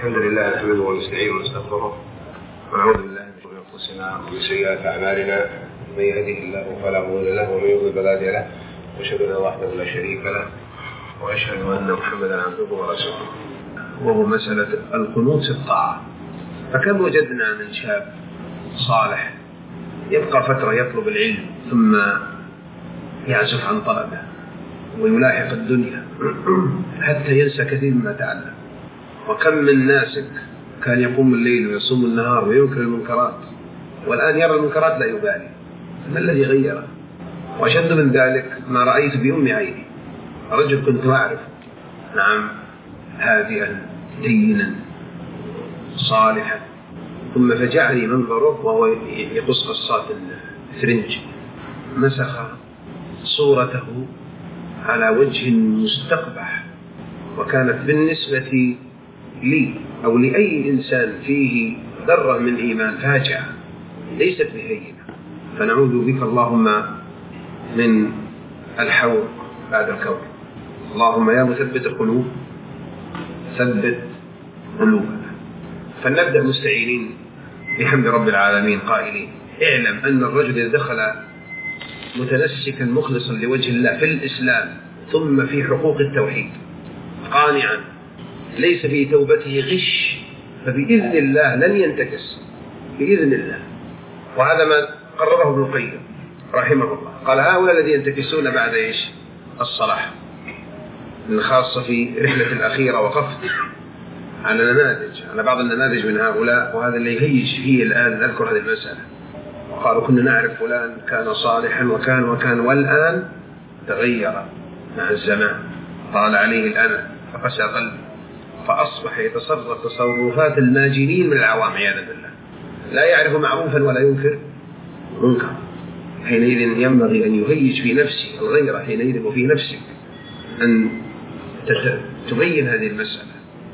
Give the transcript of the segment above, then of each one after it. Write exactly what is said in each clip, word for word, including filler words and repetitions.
الحمد لله نحمده ونستعينه ونستغفره ونعوذ بالله من شرور انفسنا ومن سيئات اعمالنا، من يهده الله فلا مضل له ومن يضلل فلا هادي له، واشهد ان لا اله الا الله وحده لا شريك له، واشهد ان محمدا عبده ورسوله. وهو مساله القنوت في الطاعه. فكم وجدنا من شاب صالح يبقى فتره يطلب العلم ثم يعزف عن طلبه ويلاحق الدنيا حتى ينسى كثير مما تعلم. وكم من ناسك كان يقوم الليل ويصوم النهار وينكر المنكرات، والآن يرى المنكرات لا يبالي. ما الذي غيره؟ وأشد من ذلك ما رأيت بأم عيني، رجل كنت أعرف، نعم، هادئا دينا صالحا، ثم فجعني منظره وهو يقص قصات الفرنج، مسخ صورته على وجه مستقبح، وكانت بالنسبة لي أو لأي إنسان فيه ذرة من إيمان فاجعة ليست بهينة. فنعوذ بك اللهم من الحور بعد الكون. اللهم يا مثبت القلوب ثبت قلوبنا. فلنبدأ مستعينين بحمد رب العالمين قائلين: اعلم أن الرجل إذا دخل متنسكا مخلصا لوجه الله في الإسلام ثم في حقوق التوحيد قانعا ليس في توبته غش، فبإذن الله لن ينتكس بإذن الله. وهذا ما قرره ابن القيم رحمه الله، قال: هؤلاء الذين ينتكسون بعد إيش؟ الصلاح، من خاصة في رحلة الأخيرة وقفت على نماذج، على بعض النماذج من هؤلاء، وهذا اللي يهيج فيه الآن نذكر هذه المسألة. وقالوا: كنا نعرف فلان كان صالحا وكان وكان والآن تغير مع الزمان، طال عليه الأمل فقسى قلبه، فأصبح يتصرف تصرفات الماجنين من العوام عياذا بالله، لا يعرف معروفا ولا ينكر منكر. حينئذ ينبغي أن يهيج في نفسه الغيرة، حينئذ وفي نفسك أن تبين هذه المسألة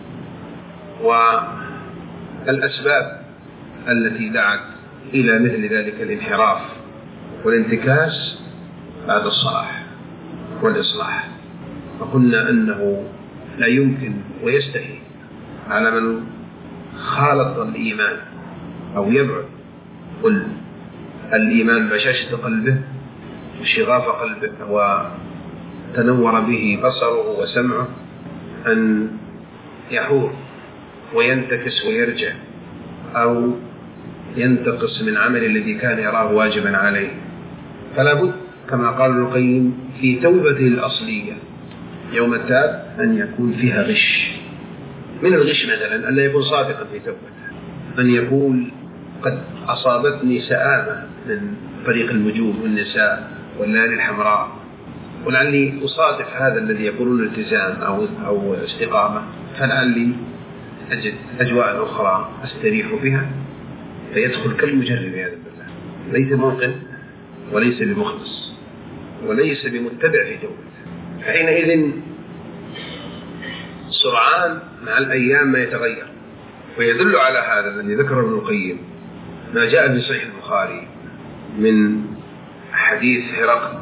والأسباب التي دعت إلى مثل ذلك الانحراف والانتكاس بعد الصلاح والإصلاح. فقلنا أنه لا يمكن ويستحيل على من خالط الإيمان أو يبعد قل الإيمان بشاشة قلبه وشغاف قلبه وتنور به بصره وسمعه أن يحور وينتكس ويرجع أو ينتقص من عمل الذي كان يراه واجبا عليه. فلا بد كما قال ابن القيم في توبته الأصلية يوم التاب أن يكون فيها غش. من الغش مثلا أن لا يكون صادقا في توبته، أن يقول: قد أصابتني سآمة من طريق الوجوه والنساء والليالي الحمراء، ولعلي أصادف هذا الذي يقولون التزام أو أو استقامة، فلعلي أجد أجواء أخرى أستريح بها، فيدخل كالمجرب هذا بالله، ليس موقن وليس بمخلص وليس بمتبع في توبته. حينئذ سرعان مع الأيام ما يتغير. ويدل على هذا الذي ذكره ابن القيم ما جاء في صحيح البخاري من حديث هرقل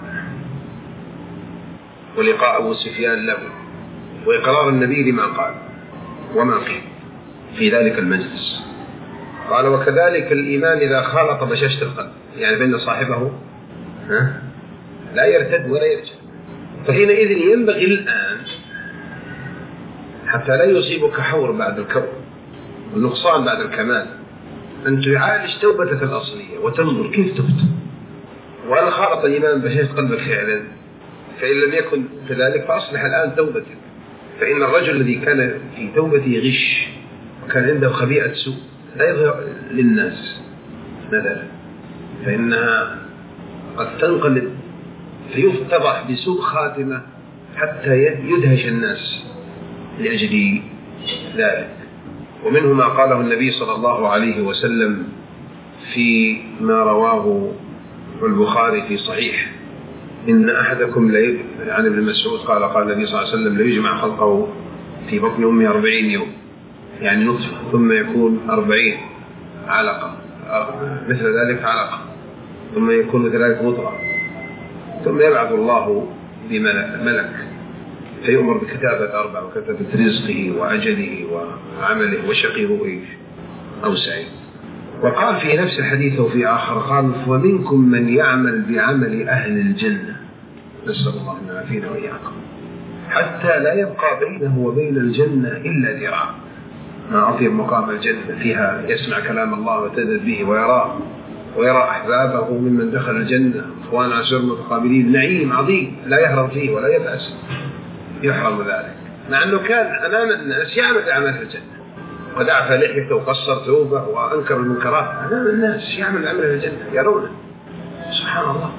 ولقاء أبو سفيان له وإقرار النبي لما قال وما قيل في ذلك المجلس. قال: وكذلك الإيمان إذا خالط بشاشة القلب، يعني بأن صاحبه ها لا يرتد ولا يرجع. فحينئذ ينبغي الآن حتى لا يصيبك حور بعد الكون والنقصان بعد الكمال أن تعالج توبتك الأصلية وتنظر كيف تبت، وهل خالط الإيمان بشاشة قلبك فعلا؟ فإن لم يكن كذلك فأصلح الآن توبتك. فإن الرجل الذي كان في توبته غش وكان عنده خبيئة سوء لا يظهر للناس مثلا، فإنها قد تنقلب فيفتضح بسوء خاتمة حتى يدهش الناس لأجل ذلك. ومنه ما قاله النبي صلى الله عليه وسلم في ما رواه البخاري في صحيح: إن أحدكم لا، عن ابن مسعود قال قال النبي صلى الله عليه وسلم: لا يجمع خلقه في بطن أمه أربعين يوم، يعني نطفة، ثم يكون أربعين علقة، مثل ذلك علقة، ثم يكون كذلك مضغة، ثم يبعث الله بملك فيؤمر بكتابة أربع وكتابة رزقه وأجله وعمله وشقي وإيش أو سعيد. وقال في نفس الحديث وفي آخر قال ومنكم من يعمل بعمل أهل الجنة، نسأل الله أن يعافينا وإياكم، حتى لا يبقى بينه وبين الجنة إلا ذراع. ما أطيب مقام الجنة، فيها يسمع كلام الله وتدل به ويراه ويرى أحبابه ممن دخل الجنة إخوان عشر متقابلين، نعيم عظيم لا يهرب فيه ولا يبأس يحرم ذلك، مع أنه كان أمام الناس يعمل أعمال الجنة ودعف لحيته وقصر ثوبه وأنكر المنكرات أمام الناس، يعمل أمر الجنة يرونه، سبحان الله.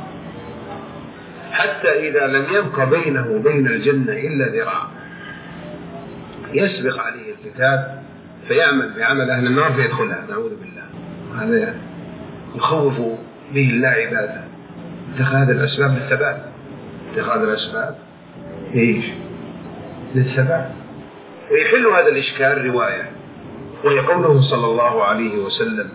حتى إذا لم يبق بينه وبين الجنة إلا ذراع يسبق عليه الكتاب فيعمل بعمل أهل النار فيدخلها، نعوذ بالله. هذا يخوف به الله عباده، اتخاذ الأسباب للثبات، اتخاذ الأسباب إيش للثبات. ويحل هذا الإشكال رواية، وهي قوله صلى الله عليه وسلم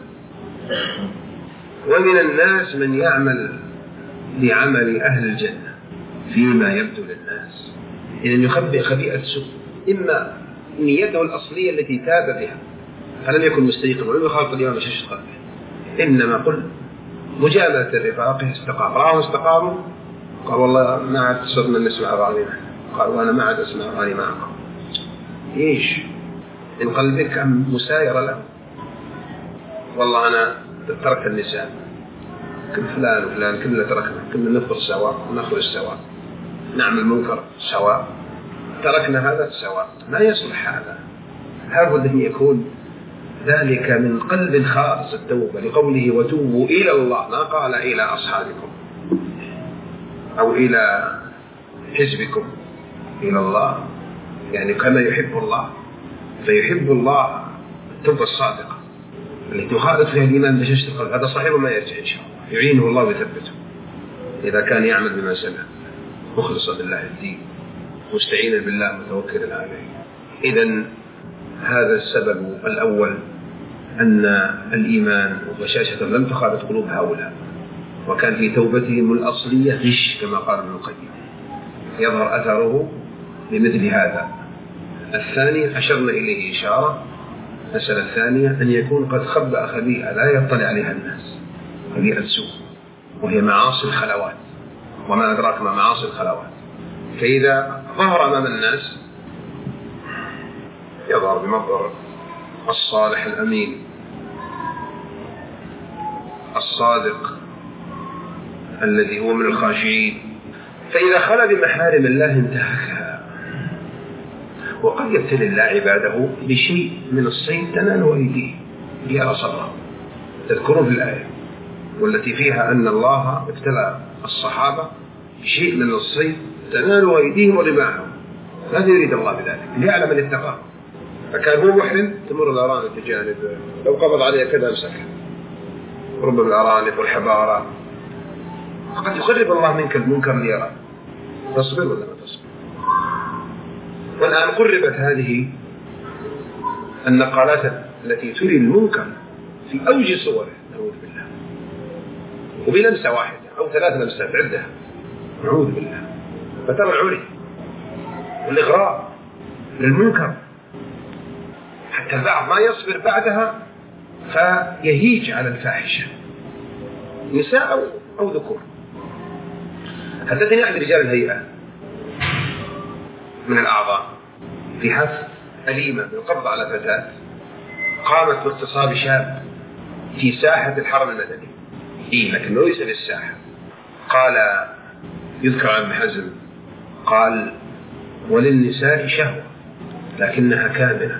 ومن الناس من يعمل بعمل أهل الجنة فيما يبدو للناس، إن يخبئ خبيئة سوء، إما نيته الأصلية التي تاب بها فلم يكن مستيقظا ولم يخالط الإمام شاشة قلبه، إنما قل مجاملة الرفاق استقام، رأوا استقاموا قال والله ما عاد صرنا نسمع أغاني، قال وأنا ما عاد أسمع أغاني معكم. إيش إن قلبك أم مسايرة له، والله أنا تركت النساء، كل فلان وفلان كلنا تركنا، كلنا نفطر سواء ونخرج سواء نعمل منكر سواء، تركنا هذا سواء، ما يصلح هذا. هذا أن يكون ذلك من قلب خالص التوبة، لقوله وتوبوا إلى الله، ما قال إلى أصحابكم أو إلى حزبكم، إلى الله، يعني كما يحب الله، فيحب الله التوبة الصادقة التي تخالط فيها الإيمان بشاشة القلب. هذا صحيح وما يرجع إن شاء الله، يعينه الله ويثبته إذا كان يعمل بما سمع مخلصا بالله الدين مستعينا بالله متوكلا عليه. إذن هذا السبب الأول أن الإيمان وبشاشة لم تخالط قلوب هؤلاء، وكان في توبتهم الأصلية غش كما قال ابن القيم، يظهر أثره بمثل هذا. الثاني أشرنا إليه إشارة، المسألة الثانية أن يكون قد خبأ خبيئة لا يطلع عليها الناس، خبيئة سوء، وهي معاصي الخلوات، وما أدراك ما معاصي الخلوات. فإذا ظهر أمام الناس يظهر بمظهر الصالح الأمين الصادق الذي هو من الخاشعين، فإذا خلى بمحارم الله انتهكها. وقد يبتلي الله عباده بشيء من الصيد تنال أيديه يا رسول الله، تذكرون في الآية والتي فيها أن الله ابتلى الصحابة بشيء من الصيد تنال أيديهم ورماحهم، ماذا يريد الله بذلك؟ ليعلم من اتقاه. فكان هو محرم تمر الأرانب بجانب، لو قبض عليه كذا امسكها، ربما الأرانب والحبارة، فقد يقرب الله منك المنكر ليرى، تصبر ولا ما تصبر؟ والآن قربت هذه النقالات التي تري المنكر في أوج صوره، نعوذ بالله، وبلمسة واحدة أو ثلاث لمسات عدها، نعوذ بالله. فترى العري والإغراء للمنكر حتى البعض ما يصبر بعدها فيهيج على الفاحشة، نساء أو ذكور. حدثني أحد رجال الهيئة من الأعضاء في حث أليمة بالقبض على فتاة قامت باغتصاب شاب في ساحة الحرم المدني، إيه لكن ليس في الساحة. قال يذكر عن ابن حزم قال وللنساء شهوة لكنها كامنة،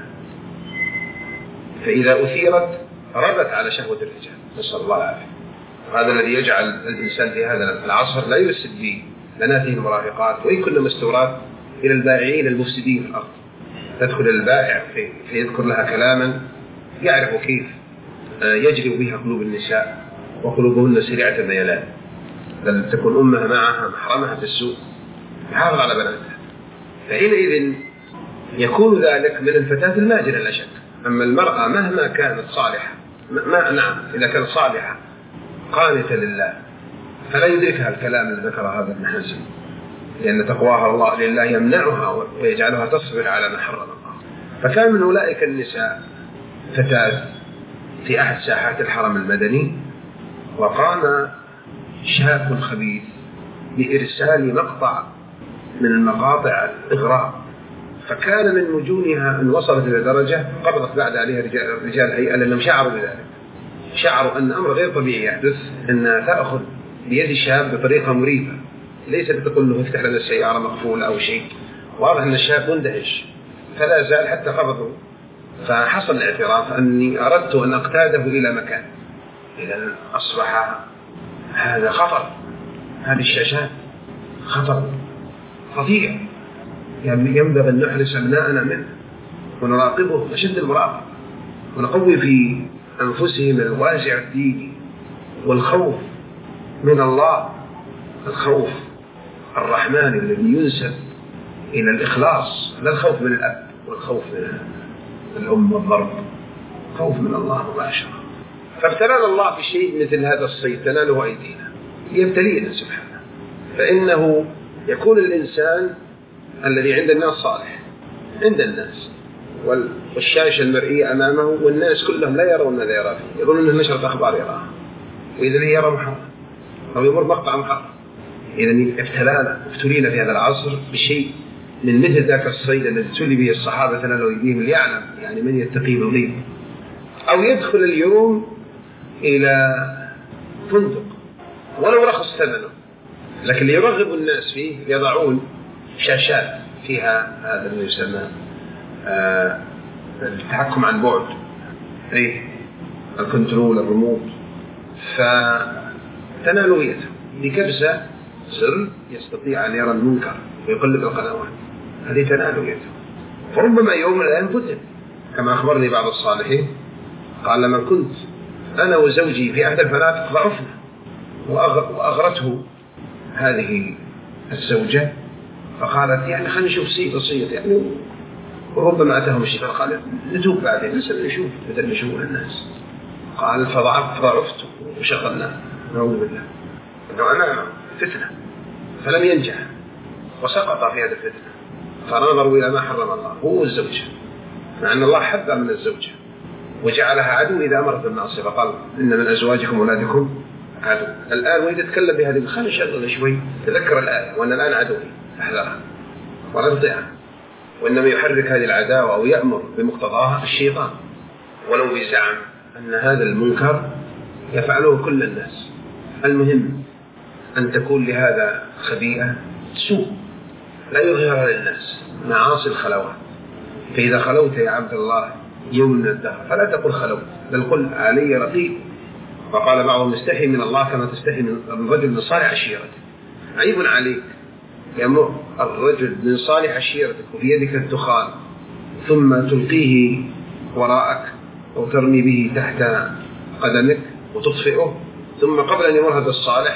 فإذا أثيرت ربت على شهوة الرجال، نسأل الله العافية. هذا الذي يجعل الإنسان في هذا العصر لا يفسد ببناته المراهقات وإن كنا مستورات إلى البائعين المفسدين في الأرض. تدخل البائع فيذكر لها كلاما يعرف كيف يجري بها قلوب النساء وقلوبهن سريعة الميلان، بل تكون أمها معها محرمها في السوق يحافظ على بناتها. فحينئذ يكون ذلك من الفتاة الماجنة لا شك. أما المرأة مهما كانت صالحة، ما نعم إذا كانت صالحة قانتة لله فلا يدركها الكلام الذي ذكر هذا ابن حزم، لأن تقواها الله لله يمنعها ويجعلها تصبر على ما حرم الله. فكان من أولئك النساء فتاة في أحد ساحات الحرم المدني، وقام شاب خبيث بإرسال مقطع من المقاطع الإغراء، فكان من مجونها أن وصلت إلى درجة قبضت بعد عليها رجال, رجال هيئة لأنهم شعروا بذلك، شعروا أن أمر غير طبيعي يحدث، أن تأخذ بيد الشاب بطريقة مريبة، ليس بتقول له افتح لنا السيارة مقفولة أو شيء، واضح أن الشاب مندهش، فلا زال حتى قبضه. فحصل الاعتراف أني أردت أن أقتاده إلى مكان، إذا أصبح هذا خطر، هذه الشاشات خطر فظيع، ينبغي أن نحرس أبناءنا منه ونراقبه أشد المراقبة، ونقوي في أنفسهم الوازع الديني والخوف من الله، الخوف الرحمن الذي ينسب إلى الإخلاص، لا الخوف من الأب والخوف من الأم والضرب، خوف من الله مباشرة. فابتلانا الله بشيء مثل هذا الصيد تناله أيدينا، يبتلينا سبحانه، فإنه يكون الإنسان الذي عند الناس صالح عند الناس، والشاشة المرئية أمامه والناس كلهم لا يرون ماذا يرى فيه، يظنون أنه نشرة أخبار يراها، وإذا يرى محرم أو يمر مقطع محرم. إذا ابتلانا ابتلينا في هذا العصر بشيء من مثل ذاك الصيد الذي ابتلي به الصحابة تنالوا أيديهم ليعلم يعني من يتقي الغيب، أو يدخل اليوم إلى فندق ولو رخص ثمنه، لكن ليرغب الناس فيه يضعون شاشات فيها هذا اللي يسمى آه التحكم عن بعد، أي الكنترول الريموت، فتنالوا يده بكبسة سر يستطيع أن يرى المنكر ويقلب القنوات، هذه تنالوا يده. فربما يوم الآن فتن، كما أخبرني بعض الصالحين قال لما كنت أنا وزوجي في أحد الفنادق ضعفنا وأغرته هذه الزوجة، فقالت يعني خلينا نشوف سيد وصيد يعني، وربما أتاهم الشيء فقال نتوب بعدين نسأل نشوف مثل نشوف الناس. قال فضعفت ضعفت وشغلنا نعوذ بالله أنه أمامه فتنة، فلم ينجح وسقط في هذه الفتنة، فنظروا إلى ما حرم الله هو والزوجة، مع أن الله حذر من الزوجة وجعلها عدو إذا أمرت بالمعصية، فقال إن من أزواجكم وأولادكم عدو. الآن وإذا تكلم بهذه خلينا نشغل شوي، تذكر الآية وأن الآن عدو، احذرها ولا تطيعها، وإنما يحرك هذه العداوة أو يأمر بمقتضاها الشيطان، ولو بزعم أن هذا المنكر يفعله كل الناس. المهم أن تكون لهذا خبيئة سوء لا يظهرها للناس، معاصي الخلوات. فإذا خلوت يا عبد الله يوم من الدهر فلا تقل خلوت، بل قل علي رقيب. وقال بعضهم استحي من الله كما تستحي من الرجل من صالح عشيرتك. عيب عليك يمر الرجل من صالح عشيرتك وفي يدك الدخان ثم تلقيه وراءك أو ترمي به تحت قدمك وتطفئه، ثم قبل أن يمر هذا الصالح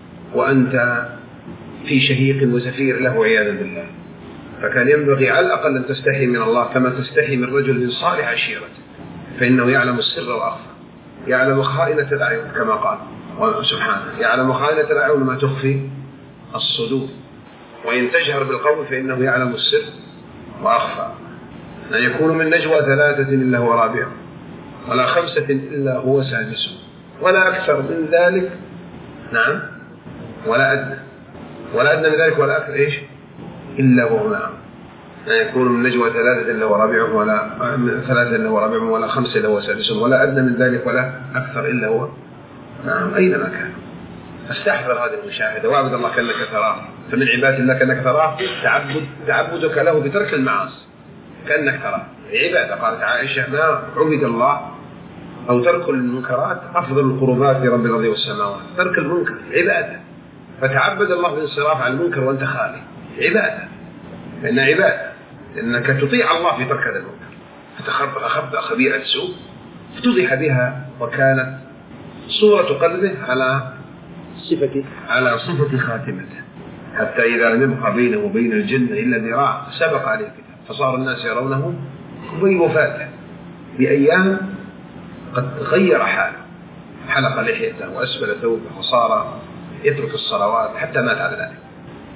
وأنت في شهيق وزفير له عياذا بالله. فكان ينبغي على الأقل أن تستحي من الله كما تستحي من رجل من صالح عشيرتك، فإنه يعلم السر وأخفى، يعلم خائنة الأعين كما قال سبحانه، يعلم خائنة الأعين ما تخفي الصدور، وإن تجهر بالقول فإنه يعلم السر وأخفى. لا يكون من نجوى ثلاثة إلا هو رابعهم، ولا خمسة إلا هو سادسهم، ولا أكثر من ذلك، نعم، ولا أدنى ولا أدنى من ذلك ولا أكثر إيش إلا هو معهم. لا يكون من نجوى ثلاثة إلا هو رابعهم، ولا ثلاثة إلا هو رابعهم، ولا خمسة إلا هو سادسهم، ولا أدنى من ذلك ولا أكثر إلا هو معهم أينما كان. استحضر هذه المشاهدة واعبد الله كأنك تراه، فمن عبادة الله كأنك تراه تعبد تعبدك له بترك المعاصي كأنك تراه عبادة. قالت عائشة ما عبد الله أو ترك المنكرات أفضل القربات لرب الأرض والسماوات. ترك المنكر عبادة، فتعبد الله بالانصراف عن المنكر وأنت خالي عبادة، لأن عبادة لأنك تطيع الله في ترك هذا المنكر. فتخبأ خبيئة سوء فتوضح بها، وكانت صورة قلبه على صفة على صفة خاتمته، حتى إذا لم يبقى بينه وبين الجنة إلا ذراع سبق عليه الكتاب، فصار الناس يرونه بوفاته بأيام قد غير حاله، حلق لحيته وأسبل ثوبه وصار يترك الصلوات حتى مات على ذلك.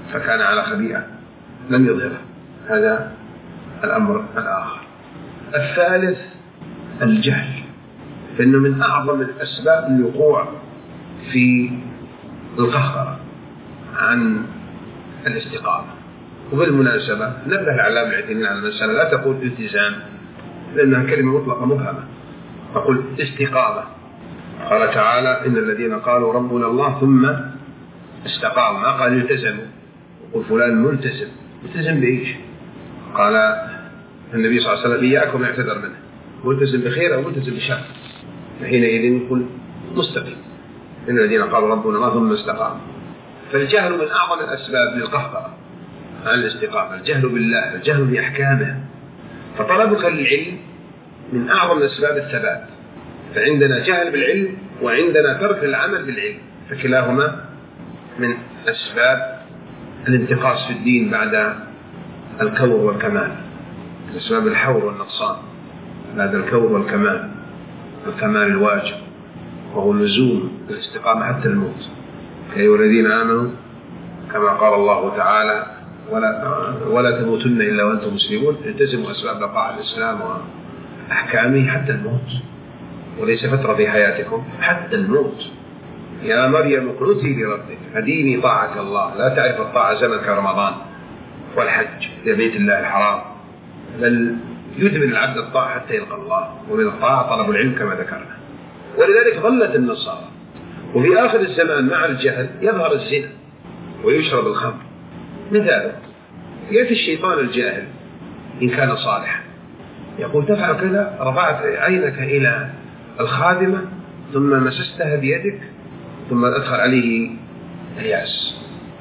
فكان على خبيئة لم يظهره. هذا الأمر الآخر. الثالث الجهل، فإنه من أعظم الأسباب الوقوع في القهقرة عن الاستقامة. وبالمناسبة نبه العلامة العثيمين على المسألة، لا تقول التزام لأنها كلمة مطلقة مبهمة، تقول استقامة. قال تعالى إن الذين قالوا ربنا الله ثم استقاموا، ما قال التزموا. يقول فلان ملتزم، ملتزم بإيش؟ قال النبي صلى الله عليه وسلم إياكم يعتذر منه، ملتزم بخير أو ملتزم بشر، فحينئذ يقول مستقيم. إن الذين قالوا ربنا الله ثم استقاموا. فالجهل من أعظم الأسباب للقهقرة عن الاستقامة، الجهل بالله، الجهل بأحكامه. فطلبك للعلم من أعظم أسباب الثبات. فعندنا جهل بالعلم وعندنا ترك العمل بالعلم، فكلاهما من أسباب الانتقاص في الدين بعد الكور والكمال، أسباب الحور والنقصان بعد الكور والكمال، الكمال الواجب وهو لزوم الاستقامة حتى الموت. يا أيها الذين آمنوا كما قال الله تعالى ولا, ولا تموتن إلا وأنتم مسلمون، التزموا أسباب بقاء الإسلام وأحكامه حتى الموت، وليس فترة في حياتكم حتى الموت. يا مريم اقنتي لربك فديني طاعة الله، لا تعرف الطاعة زمن كرمضان والحج إلى بيت الله الحرام، بل يدمن العبد الطاعة حتى يلقى الله. ومن الطاعة طلب العلم كما ذكرنا. ولذلك ظلت النصارى. وفي آخر الزمان مع الجهل يظهر الزنا ويشرب الخمر. مثال يأتي الشيطان الجاهل إن كان صالحا يقول تفعل كذا، رفعت عينك إلى الخادمة ثم مسستها بيدك ثم أدخل عليه الياس،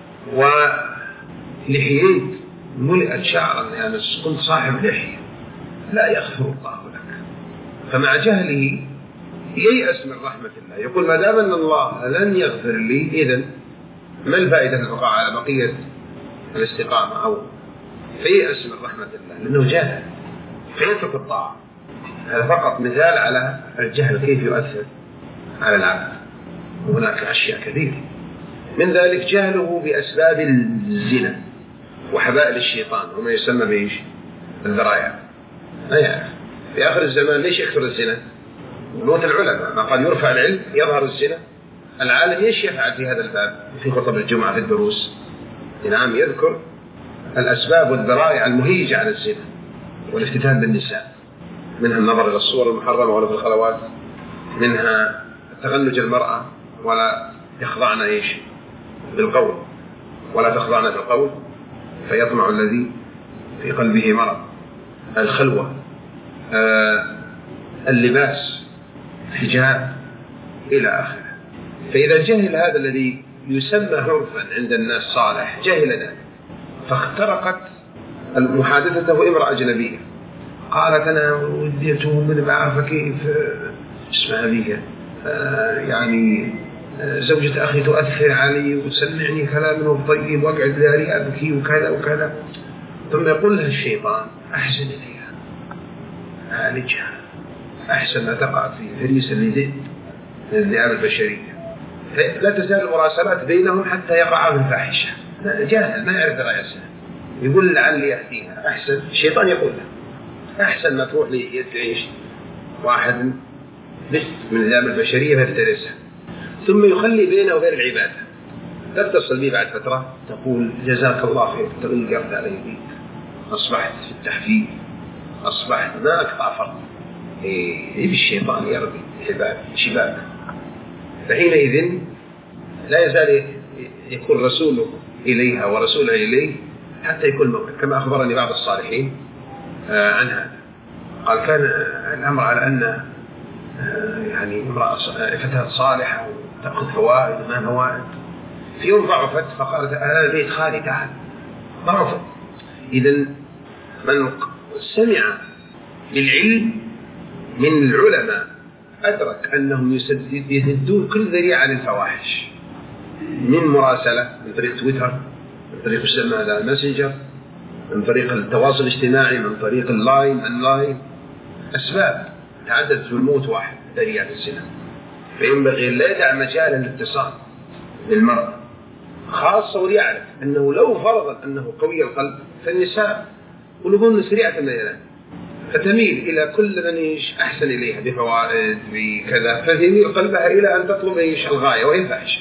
ولحييت ملئت شعرا يعني كنت صاحب لحية، لا يغفر الله لك. فمع جهله ييأس من رحمة الله، يقول ما دام أن الله لن يغفر لي إذن ما الفائدة البقاء على بقية الاستقامة؟ أو فييأس من رحمة الله لأنه جاهل فيترك الطاعة. هذا فقط مثال على الجهل كيف يؤثر على العبد. هناك أشياء كثيرة، من ذلك جهله بأسباب الزنا وحبائل الشيطان وما يسمى بإيش الذرايع. لا يعرف. في آخر الزمان ليش يكثر الزنا؟ موت العلماء، ما قال يرفع العلم يظهر الزنا. العالم ايش يفعل في هذا الباب في خطب الجمعة في الدروس؟ نعم يذكر الأسباب والذرائع المهيجة على الزنا والافتتان بالنساء، منها النظر إلى الصور المحرمة ولا في الخلوات، منها تغنج المرأة ولا يخضعن ايش بالقول، ولا تخضعن بالقول فيطمع الذي في قلبه مرض، الخلوة، آه اللباس، حجاب إلى آخره. فإذا جهل هذا الذي يسمى عرفا عند الناس صالح جهل ذلك، فاخترقت محادثته امرأة أجنبية، قالت أنا ودي أتوب من بعرف كيف اسمها بيها آه يعني آه زوجة أخي تؤثر علي وتسمعني كلام طيب وأقعد لي أبكي وكذا وكذا. ثم يقول لها الشيطان أحسن إليها عالجها أحسن ما تقع في فريسة الذئب من الذئاب البشرية. لا تزال المراسلات بينهم حتى يقع في الفاحشة. جاهل ما يعرف رأسه، يقول لعلي يأتيها أحسن. الشيطان يقول له أحسن ما تروح لي تعيش واحد بس من الذئاب البشرية فافترسها، ثم يخلي بينه وبين العبادة. تتصل بي بعد فترة تقول جزاك الله خير تغيرت علي بيك، أصبحت في التحفيز، أصبحت ما أقطع فرق. إيه بالشيطان يربي حباب شباك. فحينئذ لا يزال يكون رسوله إليها ورسولها إليه حتى يكون موعد، كما أخبرني بعض الصالحين آه عن هذا. قال كان الأمر على أن آه يعني امرأة فتاة صالحة تأخذ فوائد ما فوائد، في يوم ضعفت فقالت أنا بيت خالي تعال، ضعفت. إذن من سمع بالعلم من العلماء أدرك أنهم يسدون كل ذريعة للفواحش، من مراسلة من طريق تويتر، من طريق يسمى هذا الماسنجر، من طريق التواصل الاجتماعي، من طريق اللاين اللاين أسباب تعددت في الموت واحد ذريعة الزنا. فينبغي لا يدع مجال الاتصال بالمرأة خاصة، وليعرف أنه لو فرض أنه قوي القلب فالنساء قلوبهن سريعة الميلان، فتميل إلى كل من يش أحسن إليها بفوائد بكذا، فتميل قلبها إلى أن تطلب إيش الغاية وهي الفاحشة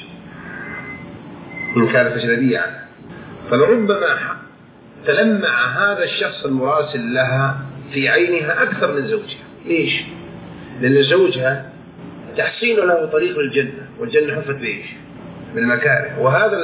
إن كانت أجنبية عنها. فلربما تلمع هذا الشخص المراسل لها في عينها أكثر من زوجها. ليش؟ لأن زوجها تحسين له طريق للجنة، والجنة حفت بإيش؟ بالمكاره. وهذا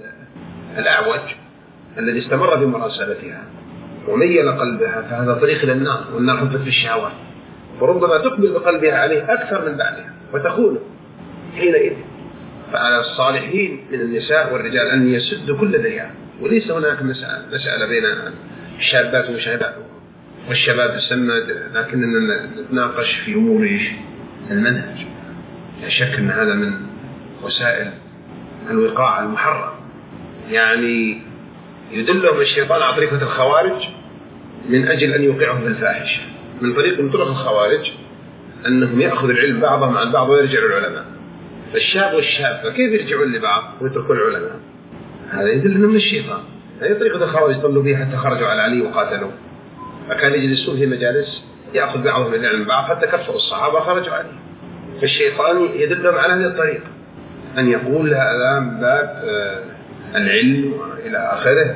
الأعوج الذي استمر بمراسلتها وميل قلبها فهذا طريق إلى النار، والنار حفت بالشهوات، وربما تقبل بقلبها عليه أكثر من بعدها وتخونه حينئذ. فعلى الصالحين من النساء والرجال أن يسدوا كل ذريعة، وليس هناك مسألة بين الشابات والشباب والشباب السماد، لكننا نتناقش في أمور المنهج. لا شك أن هذا من وسائل الوقاع المحرم، يعني يدلهم الشيطان على طريقة الخوارج من أجل أن يوقعهم في الفاحشة. من طريق من طرق الخوارج أنهم يأخذ العلم بعضهم عن بعض ويرجعوا العلماء، فالشاب والشاب فكيف يرجعون لبعض ويتركون العلماء؟ هذا يدل من الشيطان. هذه طريقة الخوارج ضلوا بها حتى خرجوا على علي وقاتلوا، فكان يجلسون في مجالس يأخذ بعضهم العلم بعض حتى كفروا الصحابة وخرجوا عليه. فالشيطان يدلهم على هذه الطريقة، أن يقول هذا باب العلم إلى آخره،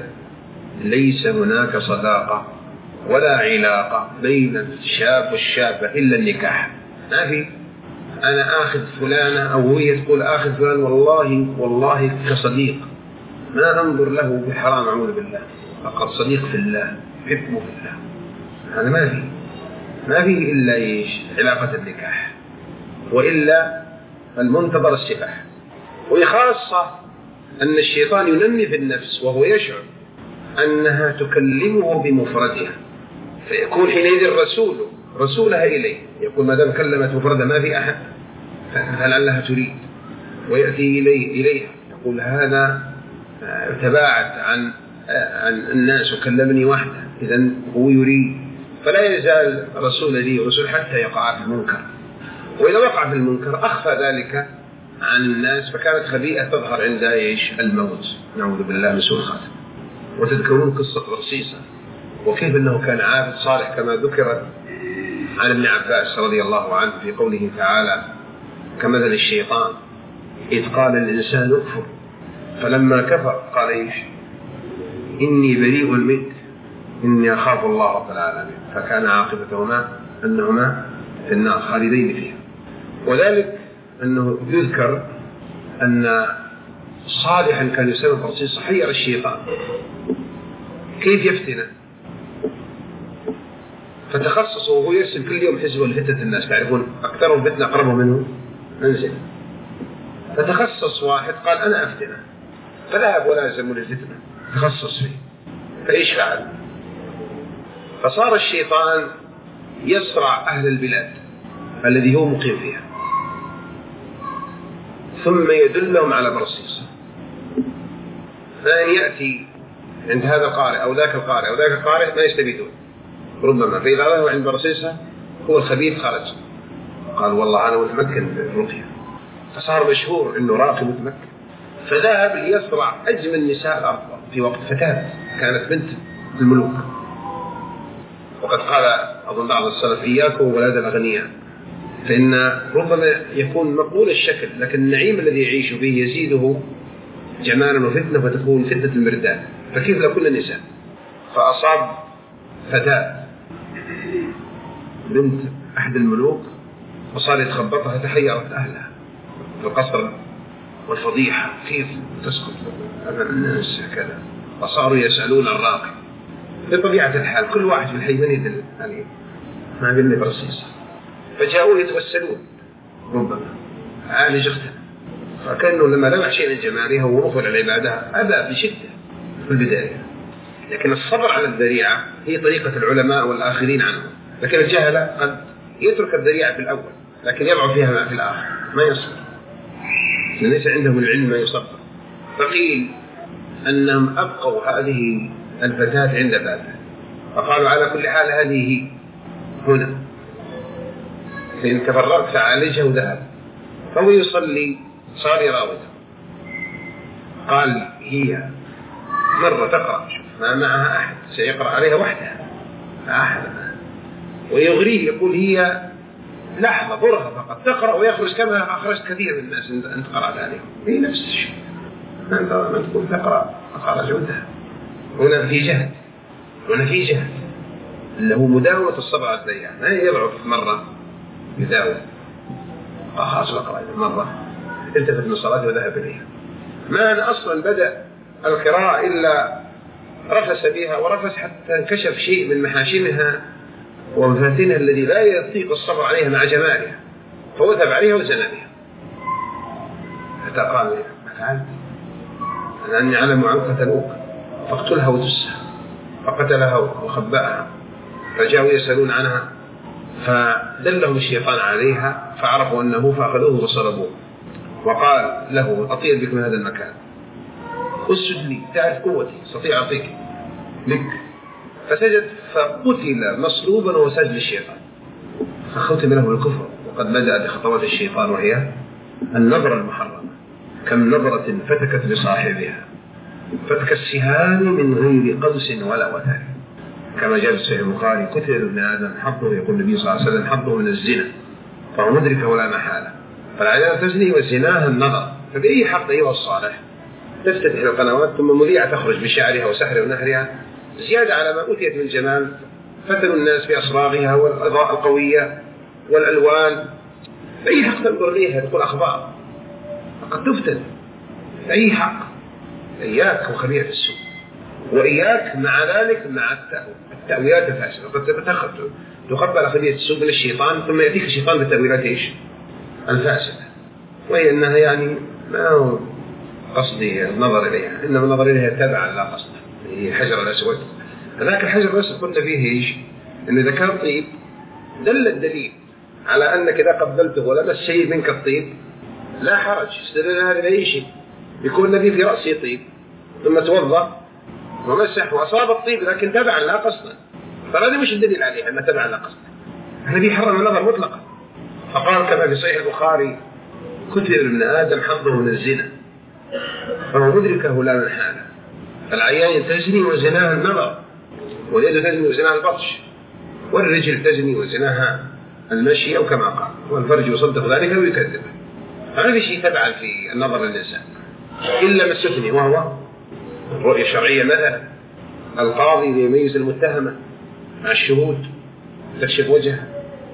ليس هناك صداقة ولا علاقة بين الشاب والشابة إلا النكاح. ما في أنا آخذ فلانة أو هي تقول آخذ فلان والله والله كصديق، ما أنظر له بحرام أعوذ بالله، فقط صديق في الله، حبه في الله. هذا ما فيه ما فيه إلا إيش؟ علاقة النكاح، وإلا المنتظر السباح. وخاصة أن الشيطان ينمي في النفس وهو يشعر أنها تكلمه بمفردها، فيكون حينئذ الرسول رسولها إليه يقول ما دام كلمت مفردها ما في أحد فلعلها تريد، ويأتي إليه إليها يقول هذا تباعد عن عن الناس وكلمني وحده، إذن هو يريد. فلا يزال رسول لي رسول حتى يقع في المنكر، وإذا وقع في المنكر أخفى ذلك عن الناس، فكانت خبيئة تظهر عند إيش؟ الموت، نعوذ بالله من سوء الخاتمة. وتذكرون قصة برصيصة وكيف أنه كان عابد صالح كما ذكر عن ابن عباس رضي الله عنه في قوله تعالى كمثل الشيطان إذ قال الإنسان اكفر فلما كفر قال إيش؟ إني بريء منك إني أخاف الله رب العالمين، فكان عاقبتهما أنهما في النار خالدين فيها. وذلك أنه يذكر أن صالحا كان يسمى برصيص حير الشيطان كيف يفتنه، فتخصص وهو يرسل كل يوم حزب لفتنة الناس، تعرفون أكثرهم فتنة أقربهم منه منزل، فتخصص واحد قال أنا أفتنه، فذهب ولازم للفتنة تخصص فيه. فإيش فعل؟ فصار الشيطان يسرع أهل البلاد الذي هو مقيم فيها، ثم يدلهم على برصيصة، فإن يأتي عند هذا القارئ أو ذاك القارئ أو ذاك القارئ ما يستفيدون ربما، فإذا رأوا عند برصيصة هو الخبيث خرج قال والله أنا متمكن بالرقية، فصار مشهور إنه راقي متمكن، فذهب ليسرع أجمل نساء الأرض في وقت فتاة كانت بنت الملوك. وقد قال أظن بعض السلف إياكم وولاد الأغنياء، فإن ربما يكون مقبول الشكل لكن النعيم الذي يعيش به يزيده جمالا وفتنة فتكون فتنة المردان، فكيف لو كل النساء؟ فأصاب فتاة بنت أحد الملوك وصار يتخبطها، تحيرت أهلها في القصر والفضيحة كيف تسكت أمام الناس كذا، فصاروا يسألون الراقي بطبيعة الحال كل واحد في الحي من يدل عليه ما قلنا برصيصة، فجاءوا يتوسلون ربما عالج اختها، فكأنه لما لمح شيء من جمالها ورفض العبادة أبى بشدة في البداية، لكن الصبر على الذريعة هي طريقة العلماء والآخرين عنهم، لكن الجهلة قد يترك الذريعة في الأول لكن يضع فيها في الآخر ما يصبر، ليس عندهم العلم ما يصبر. فقيل أنهم أبقوا هذه الفتاة عند بابها، فقالوا على كل حال هذه هنا، فإن تفرغت فعالجه وذهب، فهو يصلي صار يراوده، قال هي مرة تقرأ ما معها أحد سيقرأ عليها وحدها أحد ويغريه يقول هي لحظة برهة فقط تقرأ ويخرج كما أخرجت كثير من الناس أنت قرأت عليهم. هي نفس الشيء أنت ما تقول تقرأ أخرج وانتهى. هنا في جهد هنا في جهد اللي هو مداومة الصبر على الديان. ما يضعف مرة يداوم خلاص أقرأ مرة التفت من صلاته وذهب إليها. ما أنا أصلا بدأ القراءة إلا رفس بها ورفس حتى انكشف شيء من محاشمها ومفاتنها الذي لا يطيق الصبر عليها مع جمالها فوثب عليها وزنى بها حتى قال ما فعلت أنا أني أعلم أن قتلوك فاقتلها ودسها فقتلها وخبأها فجاءوا يسألون عنها فدلهم الشيطان عليها فعرفوا أنه فأخذوه وصلبوه وقال له أطير بك من هذا المكان اسجد لي تعرف قوتي استطيع أعطيك لك فسجد فقتل مصلوبا وسجد للشيطان فختم له الكفر. وقد بدأ بخطوات الشيطان وهي النظرة المحرمة كم نظرة فتكت بصاحبها فتك السهام من غير قوس ولا وتر كما جاء في صحيح البخاري كتب ابن آدم حظه يقول النبي صلى الله عليه وسلم حظه من الزنا فهو مدرك ولا محالة فالعيال تزني وزناها النظر. فبأي حق أيها الصالح تفتتح القنوات ثم مذيعة تخرج بشعرها وسحرها ونهرها زيادة على ما أوتيت من جمال فتنوا الناس بأصباغها والأضاءة القوية والألوان. بأي حق تنظر إليها تقول أخبار قد تفتن بأي حق. إياك وخبيئة السوء وإياك مع ذلك مع التأويلات الفاسدة. قد تقبل خبيئة السوء من الشيطان ثم يأتيك الشيطان بالتأويلات إيش الفاسدة وهي أنها يعني ما هو قصدي النظر إليها إنما النظر إليها تبعا لا قصد. هي الحجر الأسود هذاك الحجر الأسود قلنا فيه إيش إن إذا كان طيب دل الدليل على أنك إذا قبلته ولمس شيء منك الطيب لا حرج استدل هذا بأي شيء يكون الذي في رأسه طيب ثم توضأ ومسح وأصاب الطيب لكن تبعا لا قصدا فهذا مش الدليل عليه أنه تبعا لا قصدا. الذي حرم النظر مطلقا فقال كما في صحيح البخاري كتب ابن آدم حظه من الزنا فهو مدركه لا محالة. فالعيان تزني وزناها النظر واليد تزني وزناها البطش والرجل تزني وزناها المشي أو كما قال والفرج يصدق ذلك ويكذبه. فما في شيء تبعا في النظر للإنسان إلا ما استثني وهو الرؤية الشرعية مثلا القاضي يميز المتهمة مع الشهود تكشف وجهه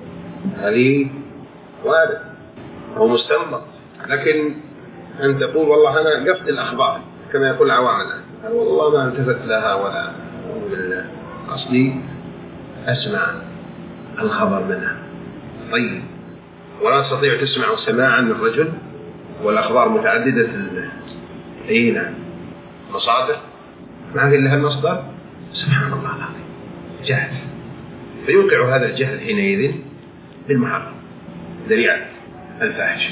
هذه وارد هو مستنبط. لكن أن تقول والله أنا قفت الأخبار كما يقول عوامنا والله ما التفت لها ولا بالله قصدي أسمع الخبر منها طيب ولا تستطيع تسمع سماعا من الرجل والأخبار متعددة أين مصادر ما في إلا المصدر سبحان الله العظيم جهل. فيوقع هذا الجهل حينئذ بالمحرم ذريعة الفاحشة.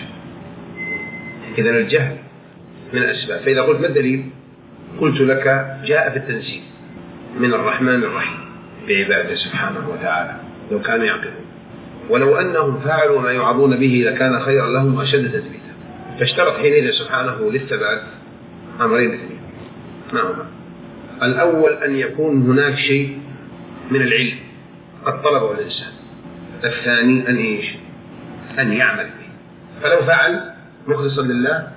إذن الجهل من الأسباب. فإذا قلت ما الدليل قلت لك جاء في التنزيل من الرحمن الرحيم بعباده سبحانه وتعالى لو كانوا يعقلون ولو أنهم فعلوا ما يعظون به لكان خيرا لهم أشد تثبيتا. فاشترط حينئذ سبحانه للثبات أمرين اثنين نعم. الأول أن يكون هناك شيء من العلم قد طلبه الإنسان. الثاني أن إيش أن يعمل به. فلو فعل مخلصا لله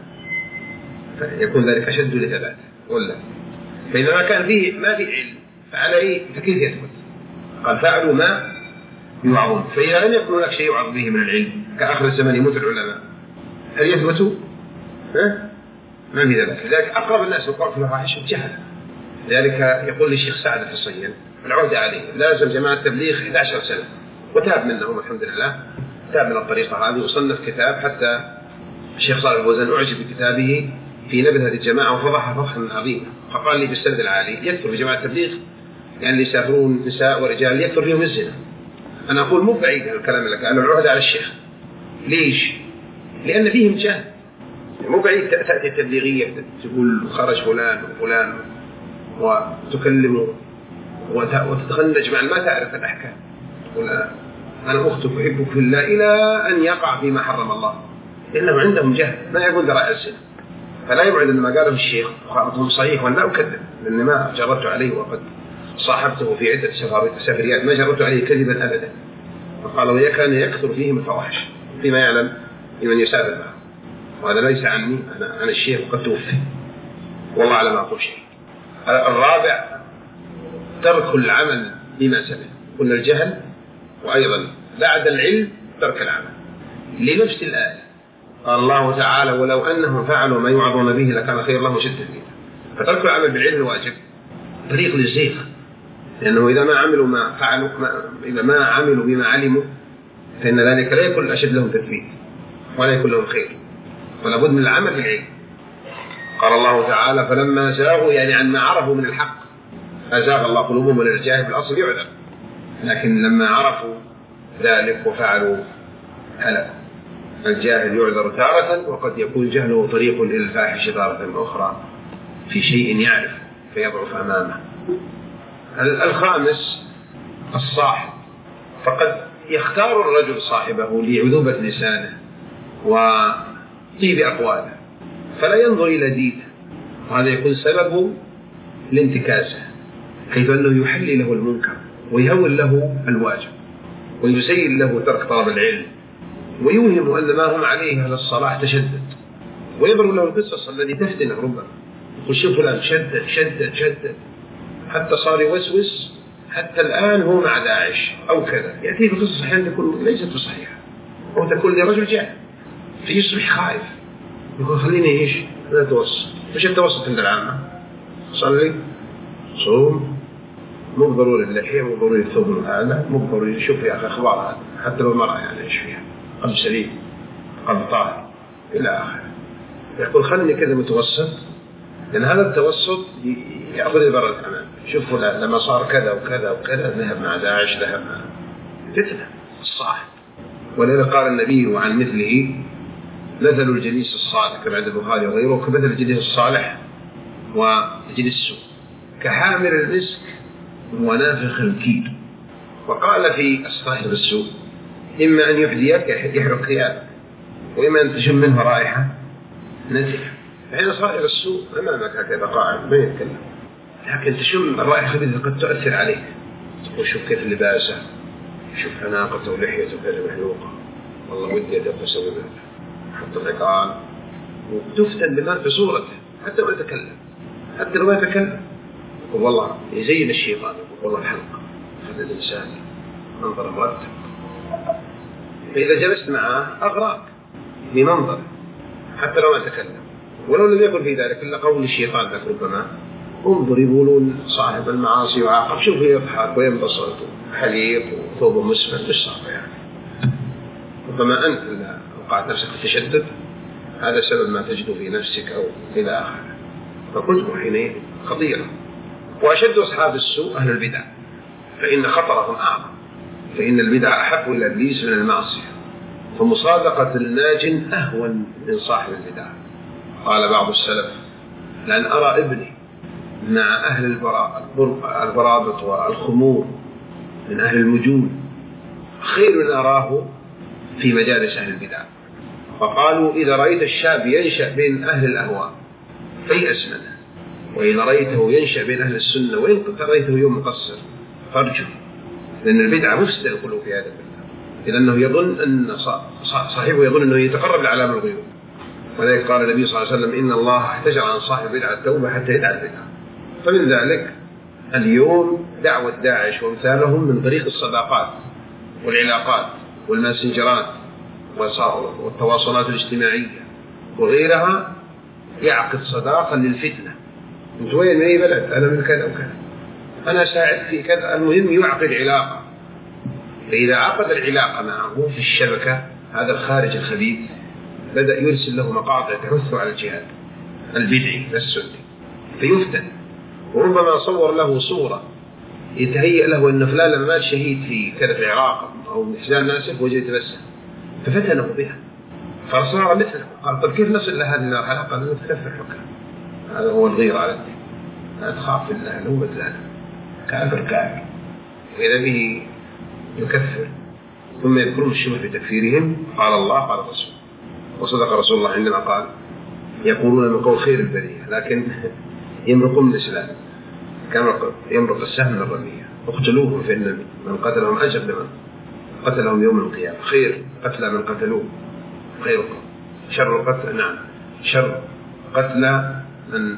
يكون ذلك أشد لثباته ولا. فإذا ما كان فيه ما في علم فعليه فكيف يثبت؟ قال فعلوا ما يوعظون. فإذا لم يكن هناك شيء يوعظ به من العلم كآخر الزمن يموت العلماء هل يثبتوا؟ ها؟ ما في ذلك. لذلك أقرب الناس للقرب في الفاحشة جهل. لذلك يقول الشيخ سعد في الصيان العودة عليه لازم جماعة التبليغ إحدى عشرة سنة وتاب منهم الحمد لله تاب من الطريقة هذه وصنف كتاب حتى الشيخ صالح الفوزان أعجب بكتابه في نبذ هذه الجماعة وفضحها فضحا عظيما. فقال لي بالسند العالي يكثر في جماعة التبليغ يعني اللي يسافرون نساء ورجال يكثر فيهم الزنا. أنا أقول مو بعيد الكلام اللي قاله العهدة على الشيخ. ليش؟ لأن فيهم جهل. مو بعيد تأتي التبليغية تقول خرج فلان وفلان وتكلمه وتتخنج مع ما تعرف الأحكام تقول أنا أختك أحبك في الله إلى أن يقع فيما حرم الله لأنه عندهم جهل ما يقول ذرائع الزنا. فلا يبعد أن ما قاله الشيخ مخالطه صحيح وأنا لا أكذب، لأني ما جربت عليه وقد صاحبته في عدة سفريات ما جربت عليه كذبا أبدا. فقال ويا كان يكثر فيهم الفواحش فيما يعلم لمن يسافر معه، وهذا ليس عني، أنا عن الشيخ وقد توفي والله على ما أقول شيء. الرابع ترك العمل بما سمع، قلنا الجهل، وأيضا بعد العلم ترك العمل لنفس الآية. قال الله تعالى ولو أنهم فعلوا ما يوعظون به لكان خير لهم وشد تثبيتا. فترك العمل بالعلم واجب طريق للزيغ، لأنه إذا ما عملوا ما فعلوا ما إذا ما عملوا بما علموا فإن ذلك لا يكون أشد لهم تثبيت ولا يكون لهم خير، فلا بد من العمل بالعلم. قال الله تعالى فلما زاغوا يعني عن ما عرفوا من الحق أزاغ الله قلوبهم، والإرجاء بالأصل يعذر، لكن لما عرفوا ذلك وفعلوا هلك. الجاهل يعذر تارة، وقد يكون جهله طريق إلى الفاحشة تارة أخرى في شيء يعرف فيضعف أمامه. الخامس الصاحب، فقد يختار الرجل صاحبه لعذوبة لسانه وطيب أقواله فلا ينظر إلى دينه، وهذا يكون سبب لانتكاسه، حيث أنه يحلي له المنكر ويهول له الواجب ويسير له ترك طلب العلم، ويوهم أن ما هم عليه هذا الصلاح تشدد، ويضرب له القصص الذي تفتنه ربما يقول شوف فلان شدد شدد شدد حتى صار يوسوس حتى الآن هو مع داعش أو كذا، يأتيه بقصص أحيانا تكون ليست بصحيحة أو تكون لرجل جاهل فيصبح خائف يقول خليني إيش لا أتوسط. وش التوسط عند العامة؟ صلي صوم، مو ضروري اللحية، مو ضروري الثوب الأعلى، مو ضروري يشوف يا أخي أخبارها حتى لو المرأة يعني إيش فيها، قلب سليم قلب طاهر إلى آخره. يقول خلني كذا متوسط، لأن هذا التوسط يأخذ بر الأمان. شوفوا لما صار كذا وكذا وكذا ذهب مع داعش ذهب مع فتنة الصاحب. ولذا قال النبي عن مثله مثل الجليس الصالح كما عند البخاري وغيره كمثل الجليس الصالح وجليس السوء كحامل المسك ونافخ الكير. وقال في صاحب السوء إما أن يحديك يحرق ثيابك، وإما أن تشم منه رائحة نتنة. فحين صاحب السوء أمامك هكذا قاعد ما يتكلم، لكن تشم الرائحة الخبيثة قد تؤثر عليك، تقول شوف كيف لباسه، شوف عناقته ولحيته كذا محلوقة، والله ودي أدب أسوي ذلك، حط العقال وتفتن بما في صورته حتى ما يتكلم، حتى لو ما يتكلم يقول والله يزين الشيطان، يقول والله الحلقة هذا الإنسان منظر مرتب. فإذا جلست معه أغراك بمنظر حتى لو ما تكلم، ولو لم يكن في ذلك إلا قول الشيطان لك ربما انظر يقولون صاحب المعاصي وعاقب شوف يضحك وينبسط حليق وثوبه مسمن مش صعب يعني. ربما أنت إذا وقعت نفسك في التشدد هذا سبب ما تجد في نفسك أو إلى آخره، فكنت حينئذ خطيرة. وأشد أصحاب السوء أهل البدع، فإن خطرهم أعظم، فإن البدع أحب إلى إبليس من المعصية، فمصادقة الناج أهون من صاحب البدع. قال بعض السلف لأن أرى ابني مع أهل البرابط والخمور من أهل المجون خير من أراه في مجالس أهل البدع. فقالوا إذا رأيت الشاب ينشأ بين أهل الأهواء فيأس منه، وإذا رأيته ينشأ بين أهل السنة وإن رأيته يوم مقصر فارجو، لأن البدعة مفسد القلوب في هذا البدع، لأنه يظن أن صاحبه يظن أنه يتقرب لعلام الغيوب. ولذلك قال النبي صلى الله عليه وسلم إن الله احتجر عن صاحب بدعة التوبة حتى يدعى البدعة. فمن ذلك اليوم دعوة داعش وامثالهم من طريق الصداقات والعلاقات والماسنجرات والتواصلات الاجتماعية وغيرها، يعقد صداقة للفتنة. انت وين من أي بلد؟ أنا من كذا وكذا، أنا ساعد في كذا، المهم يعقد علاقة. فإذا عقد العلاقة معه في الشبكة هذا الخارج الخبيث بدأ يرسل له مقاطع تحث على الجهاد البدعي السني فيفتن، وربما صور له صورة يتهيأ له أن فلان لما مات شهيد في كذا في العراق أو إحسان ناسف وجه يتبسم ففتنه بها فصار مثله. قال طب كيف نصل لهذه الحلقة؟ قال نتكفر حكام، هذا هو الغير على الدين، لا تخاف الله لو مثله كافر كافر، وإذا به يكفر ثم يذكرون الشبه في تكفيرهم. قال الله قال الرسول، وصدق رسول الله عندما قال يقولون من قول خير البرية، لكن يمرقون من الإسلام كما يمرق السهم من الرمية. اقتلوهم فإن من قتلهم أجر لمن قتلهم يوم القيامة. خير قتل من قتلوه، خير شر قتل نعم شر قتل من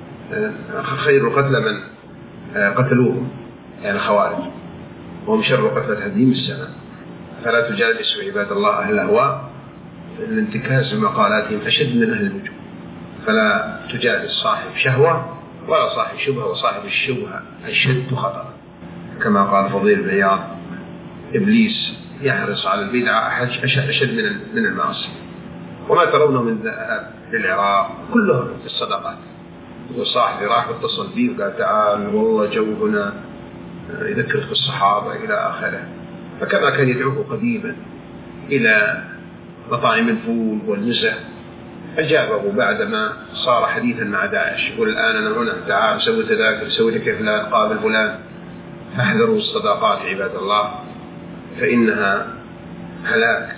خير قتل من قتلوهم يعني خوارج، وهم شر قتلة هديم السنة. فلا تجالسوا عباد الله أهل الأهواء، الانتكاس بمقالاتهم أشد من أهل الوجوه. فلا تجالس صاحب شهوة ولا صاحب شبهة، وصاحب الشبهة أشد خطرا، كما قال فضيل بن عياض: إبليس يحرص على البدعة أشد من من المعصية. وما ترونه من ذهاب للعراق كله في الصدقات. وصاحبي راح واتصل بي وقال: تعال والله جو هنا يذكرك بالصحابة إلى آخره. فكما كان يدعوه قديما إلى مطاعم الفول والنزه، أجابه بعدما صار حديثا مع داعش، يقول: الآن أنا هنا، تعال سوي تذاكر، سوي لك فلان، قابل فلان. فاحذروا الصداقات عباد الله، فإنها هلاك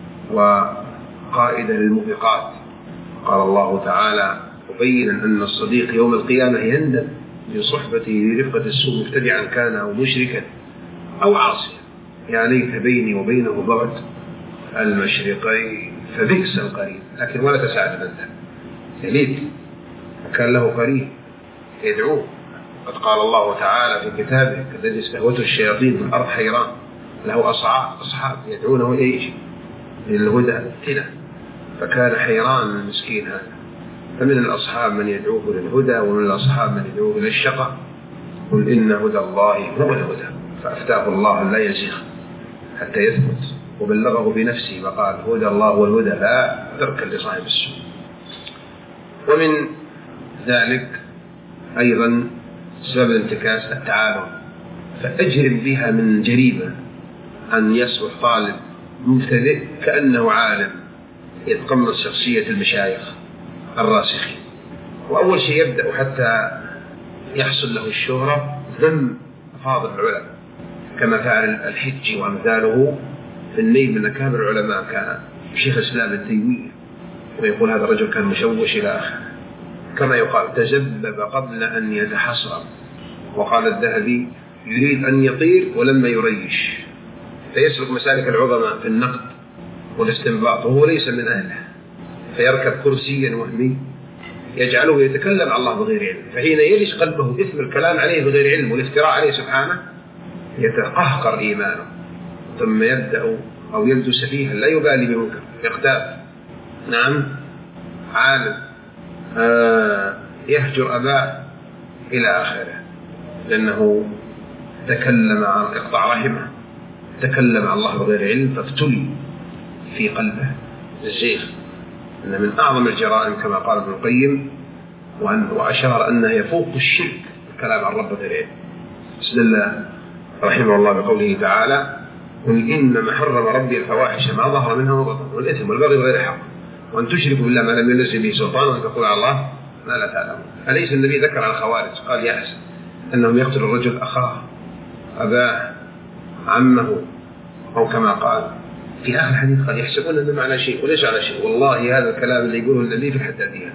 وقائدة للموبقات. قال الله تعالى مبينا أن الصديق يوم القيامة يندم لصحبته لرفقة السوء مبتدعا كان أو مشركا أو عاصيا، يا ليت بيني وبينه بعد المشرقين فبئس القرين. لكن ولا تساعد من ذا، يا ليت كان له قرين يدعوه. قد قال الله تعالى في كتابه: الذي استهوته الشياطين في الأرض حيران له أصحاب أصحاب يدعونه إليه للهدى ائتنا. فكان حيران المسكين هذا. فمن الأصحاب من يدعوه للهدى، ومن الأصحاب من يدعوه للشقى. قل إن هدى الله هو الهدى، فأفتاه الله لا يزيغ حتى يثبت، وبلغه بنفسه وقال: هدى الله والهدى لا تركا لصاحب السوء. ومن ذلك أيضا سبب الانتكاس التعالم، فأجرم بها من جريمة أن يصبح طالب مبتدئ كأنه عالم يتقمص شخصية المشايخ الراسخين. وأول شيء يبدأ حتى يحصل له الشهرة ذم أفاضل العلماء، كما فعل الحجي وأمثاله في النيل من أكابر العلماء كان شيخ الإسلام ابن تيمية، ويقول هذا الرجل كان مشوش إلى آخره. كما يقال: تجبب قبل أن يتحصر. وقال الذهبي: يريد أن يطير ولما يريش، فيسلك مسالك العظماء في النقد والاستنباط وهو ليس من أهله، فيركب كرسيا وهمي يجعله يتكلم عن الله بغير علم، فحين يلش قلبه إثم الكلام عليه بغير علم والافتراء عليه سبحانه يتقهقر إيمانه، ثم يبدأ أو يبدو سفيها لا يبالي بمنكر يغتاب. نعم عالم آه يهجر أباه إلى آخره، لأنه تكلم عن إقطاع رحمه، تكلم عن الله بغير علم، فافتل في قلبه الزيغ. إن من أعظم الجرائم كما قال ابن القيم، وأشار أنه يفوق الشرك الكلام عن رب بغير علم. استدل رحمه الله بقوله تعالى: قل إنما حرم ربي الفواحش ما ظهر منها وبطن والإثم والبغي بغير حق وأن تشركوا بالله ما لم ينزل به سلطان وأن تقول على الله ما لا تعلمون. أليس النبي ذكر عن الخوارج قال: يحسن أنهم يقتل الرجل أخاه، أباه، عمه، أو كما قال في آخر الحديث قال: يحسبون أنه على شيء وليس على شيء. والله هذا الكلام اللي يقوله النبي في الحدادية،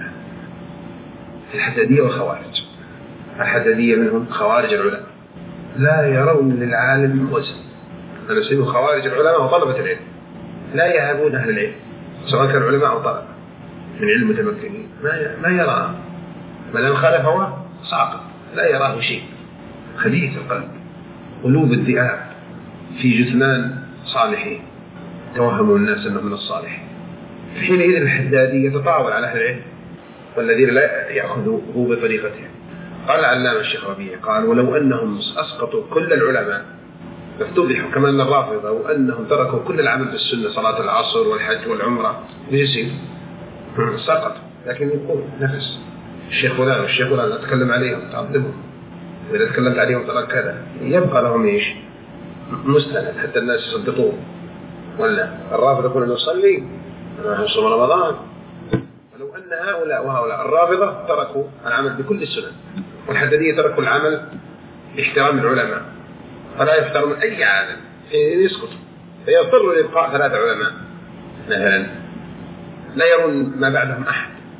في الحدادية والخوارج. الحدادية منهم خوارج العلماء لا يرون للعالم وزن. أنا أسميه خوارج العلماء وطلبة العلم، لا يهابون أهل العلم سواء كان علماء أو طلبة من علم متمكنين، ما ما يرى ما لم خالف هو ساقط، لا يراه شيء. خبيث القلب، قلوب الذئاب في جثمان صالحين، توهموا الناس أنه من الصالحين. في حينئذ الحدادي يتطاول على أهل العلم والذين لا يأخذوه بطريقته. قال العلامة الشيخ ربيع قال: ولو أنهم أسقطوا كل العلماء لافتضحوا كما أن الرافضة، وأنهم تركوا كل العمل بالسنة صلاة العصر والحج والعمرة يصير سقط. لكن يقول نفس الشيخ فلان والشيخ فلان أتكلم عليهم تعظمهم، وإذا تكلمت عليهم ترى كذا، يبقى لهم إيش مستند حتى الناس يصدقون. ولا الرافضة يقول أنه يصلي أنا هصوم رمضان. ولو أن هؤلاء وهؤلاء الرافضة تركوا العمل بكل السنن، والحدادية تركوا العمل باحترام العلماء، فلا يحترم أي عالم يسقط، فيضطر لإبقاء ثلاثة علماء مثلا لا يرون ما بعدهم أحد،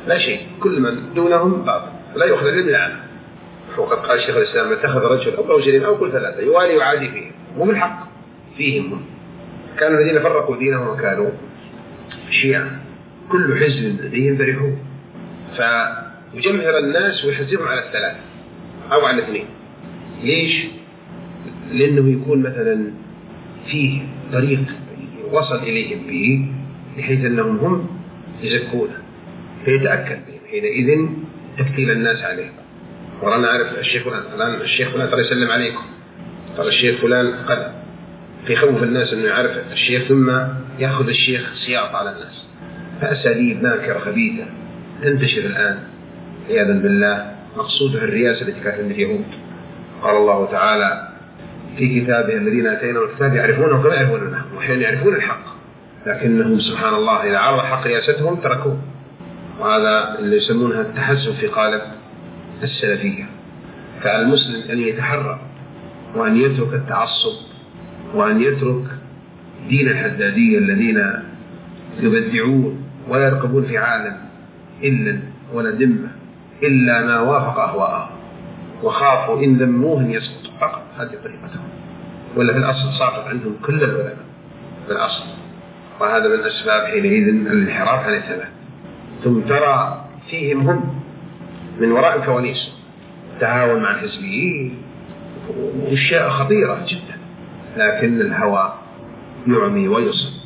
لا شيء، كل من دونهم باطل لا يؤخذ العلم عنه. وقد قال شيخ الإسلام: اتخذ رجل أو رجلين أو كل ثلاثة يوالي ويعادي فيهم، مو بالحق فيهم هم. كانوا الذين فرقوا دينهم وكانوا شيعا، كل حزب لديهم فرحون، فيجمهر الناس ويحزبهم على الثلاثة أو على الاثنين. ليش؟ لأنه يكون مثلا فيه طريق وصل إليهم به بحيث أنهم هم يزكونه فيتأكد بهم، حينئذ تكتيل الناس عليه. ورانا عارف الشيخ فلان الآن الشيخ فلان ترى يسلم عليكم، ترى الشيخ فلان قد فيخوف الناس أنه يعرف الشيخ ثم يأخذ الشيخ سياط على الناس. فأساليب ناكرة خبيثة تنتشر الآن عياذا بالله، مقصودها الرياسة التي كانت عند اليهود. قال الله تعالى في كتابه: الذين آتيناهم الكتاب يعرفونه كما يعرفونه، وحين يعرفون الحق لكنهم سبحان الله إذا عرض حق رياستهم تركوه. وهذا اللي يسمونها التحزب في قالب السلفية. فالمسلم أن يتحرر وأن يترك التعصب وأن يترك دين الحدادية الذين يبدعون ولا يرقبون في عالم إلا ولا ذمة إلا ما وافق أهواءهم، وخافوا إن ذموه يسقط فقط. هذه طريقتهم، ولا في الأصل صارت عندهم كل العلماء في الأصل. وهذا من أسباب حينئذ الانحراف عن الثبات. ثم ترى فيهم هم من وراء الكواليس تعاون مع الحزبيين وأشياء خطيرة جدا، لكن الهوى يعمي ويصل.